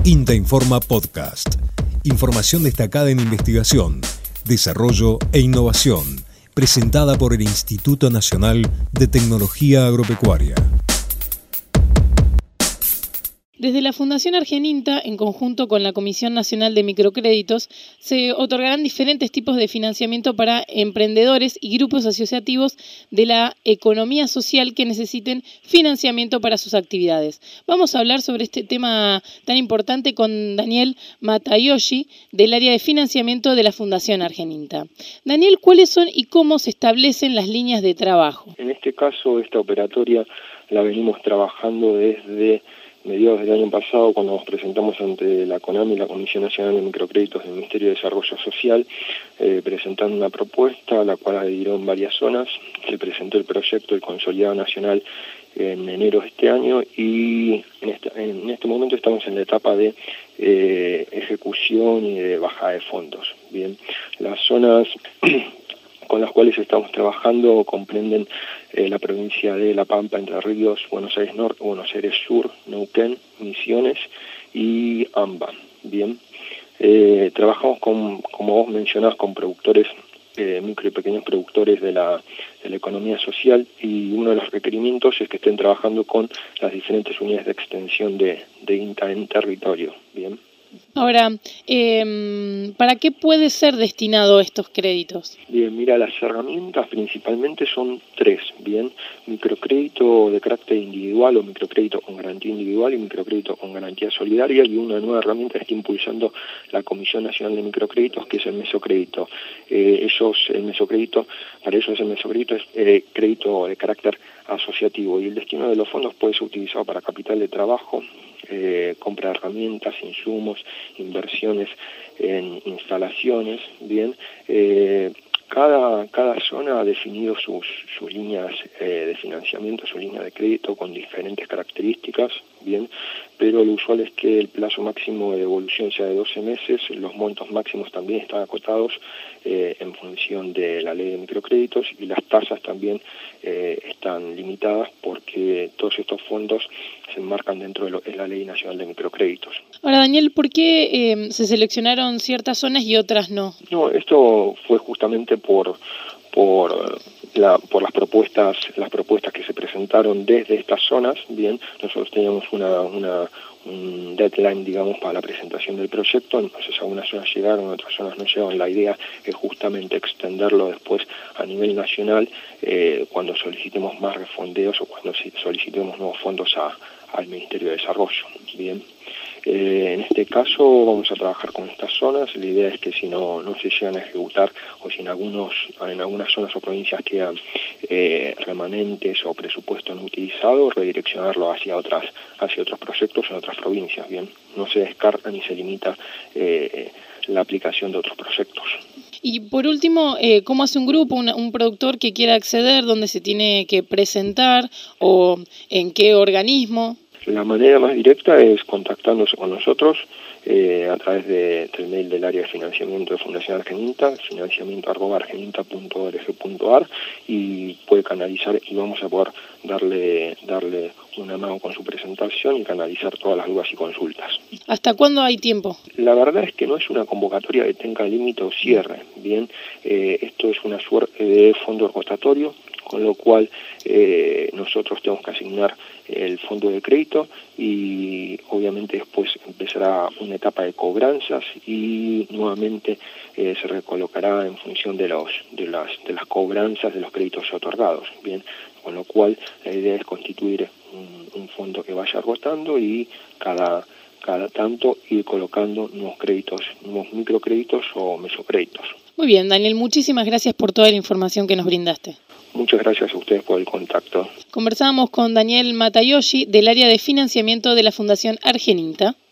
INTA Informa Podcast. Información destacada en investigación, desarrollo e innovación, presentada por el Instituto Nacional de Tecnología Agropecuaria. Desde la Fundación Argeninta, en conjunto con la Comisión Nacional de Microcréditos, se otorgarán diferentes tipos de financiamiento para emprendedores y grupos asociativos de la economía social que necesiten financiamiento para sus actividades. Vamos a hablar sobre este tema tan importante con Daniel Matayoshi, del área de financiamiento de la Fundación Argeninta. Daniel, ¿cuáles son y cómo se establecen las líneas de trabajo? En este caso, esta operatoria la venimos trabajando desde mediados del año pasado, cuando nos presentamos ante la CONAMI, la Comisión Nacional de Microcréditos del Ministerio de Desarrollo Social, presentando una propuesta a la cual adhirieron varias zonas. Se presentó el proyecto del Consolidado Nacional en enero de este año y en este momento estamos en la etapa de ejecución y de bajada de fondos. Bien, las zonas con las cuales estamos trabajando comprenden la provincia de La Pampa, Entre Ríos, Buenos Aires Norte, Buenos Aires Sur, Neuquén, Misiones y AMBA. Bien, trabajamos como vos mencionás, con productores, micro y pequeños productores de la economía social, y uno de los requerimientos es que estén trabajando con las diferentes unidades de extensión de INTA en territorio. Bien. Ahora, ¿para qué puede ser destinado estos créditos? Bien, mira, las herramientas principalmente son tres, bien, microcrédito de carácter individual o microcrédito con garantía individual y microcrédito con garantía solidaria, y una nueva herramienta que está impulsando la Comisión Nacional de Microcréditos, que es el mesocrédito. El mesocrédito es crédito de carácter asociativo, y el destino de los fondos puede ser utilizado para capital de trabajo, compra de herramientas, insumos, inversiones en instalaciones. Bien, cada zona ha definido sus líneas de financiamiento, su línea de crédito con diferentes características, bien, pero lo usual es que el plazo máximo de devolución sea de 12 meses, los montos máximos también están acotados en función de la ley de microcréditos, y las tasas también están limitadas porque todos estos fondos se enmarcan dentro de la Ley Nacional de Microcréditos. Ahora, Daniel, ¿por qué se seleccionaron ciertas zonas y otras no? No, esto fue justamente por las propuestas que se presentaron desde estas zonas. Bien, nosotros teníamos un deadline, digamos, para la presentación del proyecto, entonces algunas zonas llegaron, otras zonas no llegaron. La idea es justamente extenderlo después a nivel nacional cuando solicitemos más refondeos o cuando solicitemos nuevos fondos al Ministerio de Desarrollo. Bien. En este caso vamos a trabajar con estas zonas. La idea es que si no se llegan a ejecutar, o si en algunas zonas o provincias quedan remanentes o presupuesto no utilizado, redireccionarlo hacia otros proyectos en otras provincias. Bien, no se descarta ni se limita la aplicación de otros proyectos. Y por último, ¿cómo hace un grupo, un productor que quiera acceder, dónde se tiene que presentar o en qué organismo? La manera más directa es contactándose con nosotros a través del mail del área de financiamiento de Fundación Argeninta, financiamiento@argeninta.org.ar, y puede canalizar, y vamos a poder darle una mano con su presentación y canalizar todas las dudas y consultas. ¿Hasta cuándo hay tiempo? La verdad es que no es una convocatoria que tenga límite o cierre. Bien, esto es una suerte de fondo rotatorio, con lo cual nosotros tenemos que asignar el fondo de crédito, y obviamente después empezará una etapa de cobranzas y nuevamente se recolocará en función de las cobranzas de los créditos otorgados. Bien, con lo cual la idea es constituir un fondo que vaya rotando y cada tanto ir colocando nuevos microcréditos o mesocréditos. Muy bien, Daniel, muchísimas gracias por toda la información que nos brindaste. Muchas gracias a ustedes por el contacto. Conversábamos con Daniel Matayoshi, del área de financiamiento de la Fundación Argeninta.